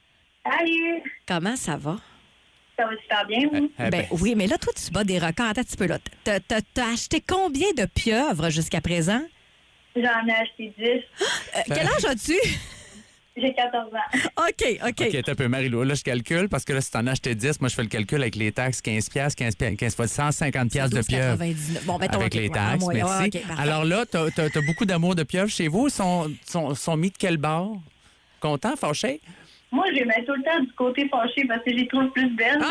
[SPEAKER 7] Salut!
[SPEAKER 3] Comment ça va?
[SPEAKER 7] Ça va super bien, vous?
[SPEAKER 4] Eh
[SPEAKER 3] Ben, oui, mais là, toi, tu bats des records. Attends un petit peu, là. T'as, t'as- t'as acheté combien de pieuvres jusqu'à présent?
[SPEAKER 7] J'en ai acheté dix.
[SPEAKER 3] Euh, quel âge as-tu?
[SPEAKER 7] J'ai quatorze ans.
[SPEAKER 3] OK, OK.
[SPEAKER 4] OK, t'as un peu, Marie-Lou. Là, je calcule parce que là, si t'en as acheté dix, moi, je fais le calcul avec les taxes, quinze piastres, quinze, quinze fois cent cinquante piastres de pieuvres.
[SPEAKER 3] quatre-vingt-dix-neuf. Bon, mettons,
[SPEAKER 4] Avec
[SPEAKER 3] OK,
[SPEAKER 4] les
[SPEAKER 3] ouais,
[SPEAKER 4] taxes,
[SPEAKER 3] ouais,
[SPEAKER 4] merci.
[SPEAKER 3] ouais, OK, parfait.
[SPEAKER 4] Alors là, t'as as, beaucoup d'amour de pieuvres chez vous. Ils sont, sont, sont mis de quel bord? Contents, fâchés?
[SPEAKER 7] Moi, je les mets tout le temps du côté fâché parce que je les trouve plus belles.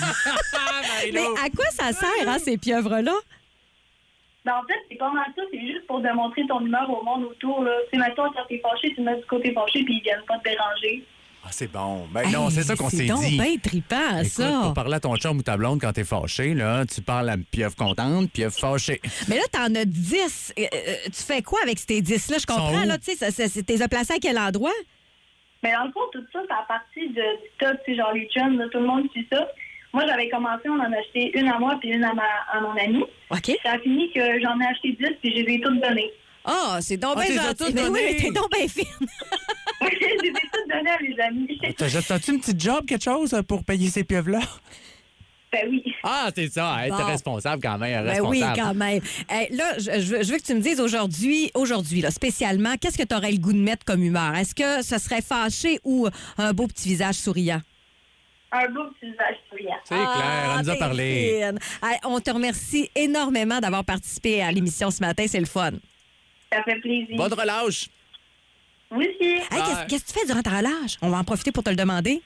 [SPEAKER 3] Mais à quoi ça sert, hein, ces pieuvres-là?
[SPEAKER 7] Ben, en fait, c'est pas mal ça. C'est juste pour démontrer ton humeur au monde autour. Là. C'est maintenant quand t'es fâché, tu le mets du côté fâché puis ils viennent pas te déranger.
[SPEAKER 4] Ah, c'est bon. Ben non, c'est ça qu'on s'est
[SPEAKER 3] C'est donc
[SPEAKER 4] dit.
[SPEAKER 3] bien trippant,
[SPEAKER 4] Écoute,
[SPEAKER 3] ça.
[SPEAKER 4] pour parler à ton chum ou ta blonde quand t'es fâché, là, tu parles à une pieuvre contente, pieuvre fâchée.
[SPEAKER 3] Mais là, t'en as dix. Euh, euh, tu fais quoi avec ces dix-là? Je comprends,
[SPEAKER 4] Sont où?
[SPEAKER 3] là, tu sais, ça- ça- c'est- t'es placé à quel endroit?
[SPEAKER 7] Mais dans le fond, tout ça, c'est à partir de, du top, tu sais, genre les chums, là, tout le monde suit ça. Moi, j'avais commencé, on en a acheté une à moi puis une à, ma, à mon ami.
[SPEAKER 3] OK.
[SPEAKER 7] Ça a fini que j'en ai acheté dix puis je les ai toutes données.
[SPEAKER 3] Ah, c'est donc
[SPEAKER 4] Ah,
[SPEAKER 3] bien
[SPEAKER 4] t'es as
[SPEAKER 3] gentil.
[SPEAKER 4] toutes
[SPEAKER 3] Mais oui,
[SPEAKER 4] données.
[SPEAKER 3] mais t'es donc bien fine.
[SPEAKER 7] je les ai toutes données à mes amis.
[SPEAKER 4] T'as t'as-tu une petite job, quelque chose, pour payer ces pieuvres-là?
[SPEAKER 7] Ben oui.
[SPEAKER 4] Ah, c'est ça. Hey, T'es
[SPEAKER 3] Bon.
[SPEAKER 4] responsable quand même.
[SPEAKER 3] Ben
[SPEAKER 4] Responsable.
[SPEAKER 3] oui, quand même. Hey, là, je, je veux, je veux que tu me dises aujourd'hui, aujourd'hui, là, spécialement, qu'est-ce que tu aurais le goût de mettre comme humeur? Est-ce que ce serait fâché ou un beau petit visage souriant?
[SPEAKER 7] Un beau petit visage souriant.
[SPEAKER 4] C'est clair, elle nous a
[SPEAKER 3] t'es
[SPEAKER 4] parlé.
[SPEAKER 3] fine. Hey, on te remercie énormément d'avoir participé à l'émission ce matin. C'est le fun.
[SPEAKER 7] Ça fait plaisir.
[SPEAKER 4] Bonne relâche.
[SPEAKER 7] Oui, aussi.
[SPEAKER 3] Hey, qu'est-ce, qu'est-ce que tu fais durant ta relâche? On va en profiter pour te le demander.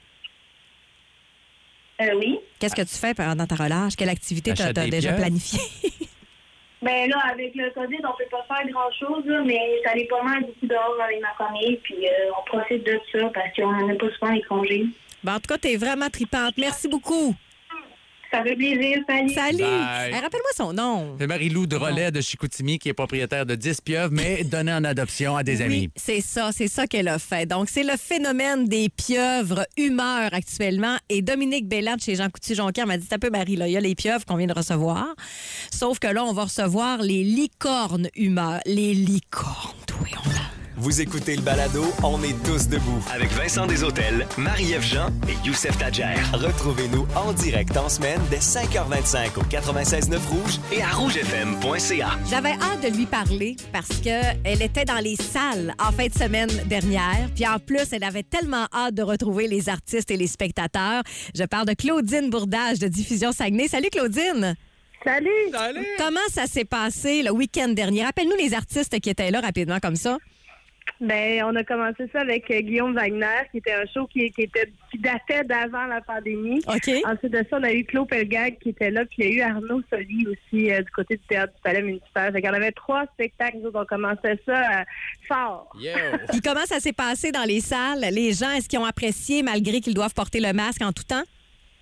[SPEAKER 7] Euh, oui.
[SPEAKER 3] Qu'est-ce que tu fais pendant ta relâche? Quelle activité tu
[SPEAKER 4] T'achètes
[SPEAKER 3] as
[SPEAKER 4] des
[SPEAKER 3] déjà
[SPEAKER 4] pieuvres?
[SPEAKER 3] planifiée?
[SPEAKER 7] Ben là, avec le COVID, on peut pas faire grand-chose, là, mais j'allais pas mal beaucoup dehors avec ma famille, puis euh, on profite de ça parce qu'on n'en a pas souvent les congés.
[SPEAKER 3] Ben, en tout cas, tu es vraiment tripante. Merci beaucoup.
[SPEAKER 7] Ça fait plaisir, salut.
[SPEAKER 3] Salut.
[SPEAKER 4] Bye.
[SPEAKER 3] Hey, rappelle-moi son nom.
[SPEAKER 4] C'est Marie-Lou Drolet de Chicoutimi qui est propriétaire de dix pieuvres, mais donnée en adoption à des
[SPEAKER 3] Oui,
[SPEAKER 4] amis.
[SPEAKER 3] c'est ça, c'est ça qu'elle a fait. Donc, c'est le phénomène des pieuvres humeurs actuellement. Et Dominique Bélan de chez Jean Coutu-Jonquière m'a dit, c'est un peu Marie, là, il y a les pieuvres qu'on vient de recevoir. Sauf que là, on va recevoir les licornes humeurs. Les licornes, oui, on l'a.
[SPEAKER 1] Vous écoutez le balado On est tous debout avec Vincent Desautels, Marie-Ève Jean et Youssef Tadjer. Retrouvez-nous en direct en semaine dès cinq heures vingt-cinq au quatre-vingt-seize neuf Rouge et à rouge f m point c a.
[SPEAKER 3] J'avais hâte de lui parler parce qu'elle était dans les salles en fin de semaine dernière. Puis en plus, elle avait tellement hâte de retrouver les artistes et les spectateurs. Je parle de Claudine Bourdage de Diffusion Saguenay. Salut Claudine!
[SPEAKER 7] Salut!
[SPEAKER 4] Salut!
[SPEAKER 3] Comment ça s'est passé le week-end dernier? Rappelle-nous les artistes qui étaient là rapidement comme ça.
[SPEAKER 7] Ben, on a commencé ça avec euh, Guillaume Wagner, qui était un show qui, qui, était, qui datait d'avant la pandémie.
[SPEAKER 3] OK.
[SPEAKER 7] Ensuite de ça, on a eu Claude Pelgag qui était là, puis il y a eu Arnaud Soli aussi euh, du côté du Théâtre du Palais municipal. Fait qu'on avait trois spectacles, nous, on commençait ça euh, fort.
[SPEAKER 4] Yo!
[SPEAKER 3] Puis comment ça s'est passé dans les salles? Les gens, est-ce qu'ils ont apprécié malgré qu'ils doivent porter le masque en tout temps?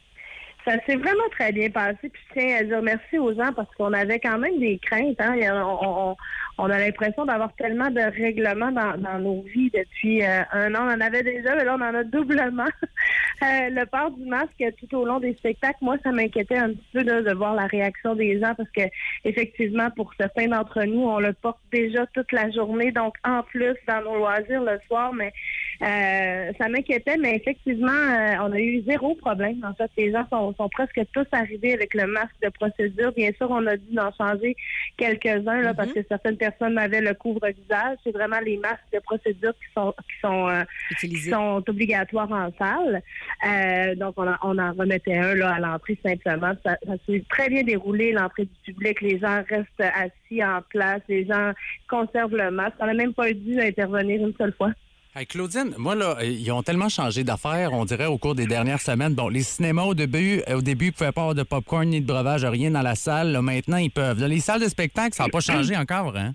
[SPEAKER 7] Ça s'est vraiment très bien passé. Puis je tiens à dire merci aux gens parce qu'on avait quand même des craintes. Hein? On, on, on a l'impression d'avoir tellement de règlements dans, dans nos vies depuis euh, un an. On en avait déjà, mais là, on en a doublement. euh, le port du masque tout au long des spectacles, moi, ça m'inquiétait un petit peu là, de voir la réaction des gens parce que effectivement, pour certains d'entre nous, on le porte déjà toute la journée. Donc, en plus, dans nos loisirs le soir, mais euh, ça m'inquiétait. Mais effectivement, euh, on a eu zéro problème. En fait, les gens sont sont presque tous arrivés avec le masque de procédure. Bien sûr, on a dû en changer quelques-uns là, mm-hmm. parce que certaines personnes avaient le couvre-visage. C'est vraiment les masques de procédure qui sont qui sont, euh, qui sont obligatoires en salle. Euh, donc, on, a, on en remettait un là, à l'entrée simplement. Ça, ça s'est très bien déroulé, l'entrée du public. Les gens restent assis en place. Les gens conservent le masque. On n'a même pas dû intervenir une seule fois.
[SPEAKER 4] Hey Claudine, moi, là, ils ont tellement changé d'affaires, on dirait, au cours des dernières semaines. Bon, les cinémas, au début, au début, ils pouvaient pas avoir de popcorn ni de breuvage, rien dans la salle. Là, maintenant, ils peuvent. Là, les salles de spectacle, ça n'a pas changé encore, hein?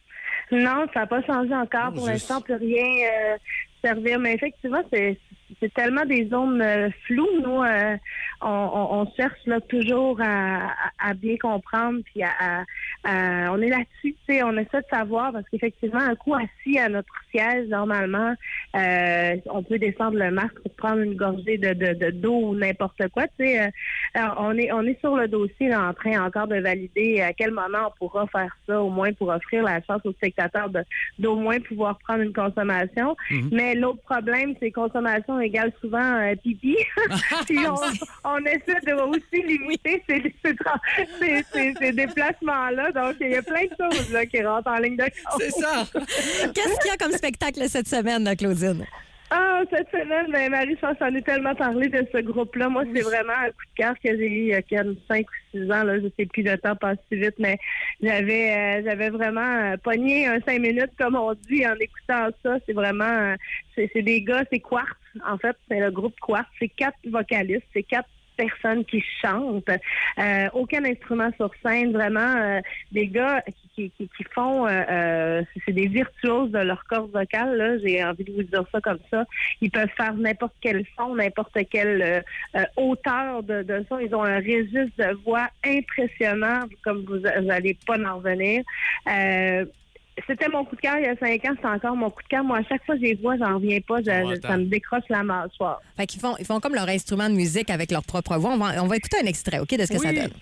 [SPEAKER 7] Non, ça n'a pas changé encore. Oh, pour juste... l'instant, on peut rien euh, servir. Mais effectivement, c'est, c'est tellement des zones euh, floues. Nous, euh, on, on, on cherche là, toujours à, à, à bien comprendre. Puis à, à, à, on est là-dessus. On essaie de savoir parce qu'effectivement, un coup assis à notre siège, normalement, euh, on peut descendre le masque pour prendre une gorgée de, de, de d'eau ou n'importe quoi. Euh, alors, on est on est sur le dossier là, en train encore de valider à quel moment on pourra faire ça, au moins pour offrir la chance aux spectateurs de, d'au moins pouvoir prendre une consommation. Mm-hmm. Mais l'autre problème, c'est consommation égale souvent euh, pipi. Puis on, on essaie de aussi limiter ces, ces, ces, ces, ces déplacements-là. Donc, il y a plein de choses là, qui rentrent en ligne de compte.
[SPEAKER 4] C'est ça!
[SPEAKER 3] Qu'est-ce qu'il y a comme spectacle cette semaine, là, Claudine?
[SPEAKER 7] Ah, cette semaine, ben, Marie, je pense qu'on a tellement parlé de ce groupe-là. Moi, c'est vraiment un coup de cœur que j'ai eu il y a cinq ou six ans. Là. Je sais plus, le temps passe si vite, mais j'avais euh, j'avais vraiment euh, pogné un cinq minutes, comme on dit, en écoutant ça. C'est vraiment... Euh, c'est, c'est des gars, c'est Quartz. En fait, c'est le groupe Quartz. C'est quatre vocalistes, c'est quatre personnes qui chantent. Euh, aucun instrument sur scène, vraiment euh, des gars qui, qui, qui font euh, euh, c'est des virtuoses de leur corps vocal, là, j'ai envie de vous dire ça comme ça. Ils peuvent faire n'importe quel son, n'importe quelle euh, euh, hauteur de, de son. Ils ont un registre de voix impressionnant, comme vous n'allez pas en revenir. Euh, C'était mon coup de cœur il y a cinq ans, c'est encore mon coup de cœur. Moi, à chaque fois que je les vois, j'en reviens pas. Je, oh, je, ça me décroche la mâchoire.
[SPEAKER 3] Fait qu'ils font, ils font comme leur instrument de musique avec leur propre voix. On va, on va écouter un extrait, OK, de ce que oui. ça donne.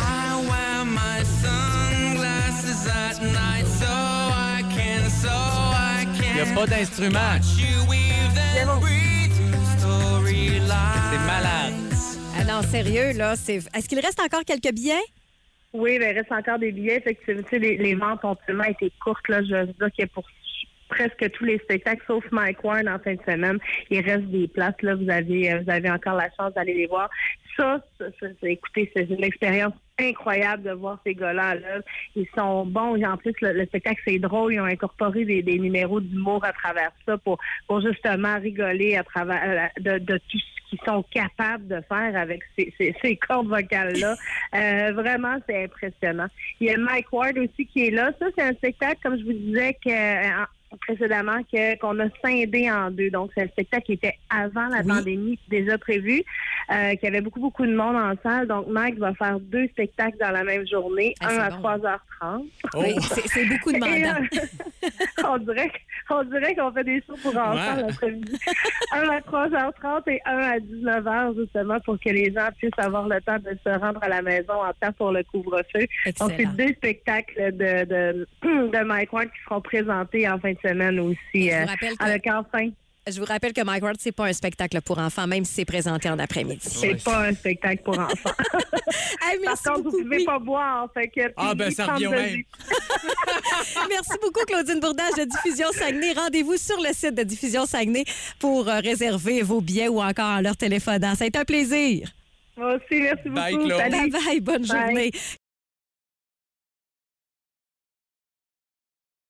[SPEAKER 3] I wear my sunglasses at night so I can, so I can.
[SPEAKER 4] Il n'y a pas d'instrument. C'est malade.
[SPEAKER 3] Ah non, sérieux, là. C'est... Est-ce qu'il reste encore quelques billets?
[SPEAKER 7] Oui, ben, il reste encore des billets. Fait que, les, les ventes ont tellement été courtes. Là, je veux dire qu'il y a pour presque tous les spectacles, sauf Mike Ward en fin de semaine. Il reste des places. Là, vous avez, vous avez encore la chance d'aller les voir. Ça, ça, ça c'est, écoutez, c'est une expérience incroyable de voir ces gars-là. Là. Ils sont bons. Et en plus, le, le spectacle, c'est drôle. Ils ont incorporé des, des numéros d'humour à travers ça pour, pour justement rigoler à travers de, de tout ce qu'ils sont capables de faire avec ces, ces, ces cordes vocales-là. Euh, vraiment, c'est impressionnant. Il y a Mike Ward aussi qui est là. Ça, c'est un spectacle, comme je vous disais, que... En, précédemment que, qu'on a scindé en deux. Donc, c'est un spectacle qui était avant la oui. pandémie, déjà prévu, euh, qu'il y avait beaucoup, beaucoup de monde en salle. Donc, Mike va faire deux spectacles dans la même journée, ah, un à bon. trois heures trente.
[SPEAKER 3] Oh. Oui, c'est, c'est beaucoup de mandats.
[SPEAKER 7] Euh, on, dirait, on dirait qu'on fait des shows pour enfants ouais. l'après-midi. un à trois heures trente et un à dix-neuf heures, justement, pour que les gens puissent avoir le temps de se rendre à la maison en temps pour le couvre-feu. Excellent. Donc, c'est deux spectacles de, de, de Mike Ward qui seront présentés en fin de semaine aussi, euh,
[SPEAKER 3] rappelle que-
[SPEAKER 7] avec enfin.
[SPEAKER 3] Je vous rappelle que Mike Ward, c'est pas un spectacle pour enfants, même si c'est présenté en après-midi.
[SPEAKER 7] C'est pas un spectacle pour enfants.
[SPEAKER 3] Hey,
[SPEAKER 7] Par
[SPEAKER 3] merci
[SPEAKER 7] contre,
[SPEAKER 3] beaucoup.
[SPEAKER 7] vous pouvez
[SPEAKER 3] Oui.
[SPEAKER 7] pas boire. Fait que,
[SPEAKER 4] Ah, ben,
[SPEAKER 7] puis,
[SPEAKER 4] ça
[SPEAKER 7] prendre
[SPEAKER 4] revient au
[SPEAKER 7] de
[SPEAKER 4] même.
[SPEAKER 7] jus.
[SPEAKER 3] Merci beaucoup, Claudine Bourdage de Diffusion Saguenay. Rendez-vous sur le site de Diffusion Saguenay pour euh, réserver vos billets ou encore en leur téléphonant. Ça a été un plaisir.
[SPEAKER 7] Moi aussi, merci
[SPEAKER 4] Bye,
[SPEAKER 7] beaucoup.
[SPEAKER 4] Claude.
[SPEAKER 7] Salut.
[SPEAKER 3] Bye bye, bonne
[SPEAKER 7] Bye.
[SPEAKER 3] journée.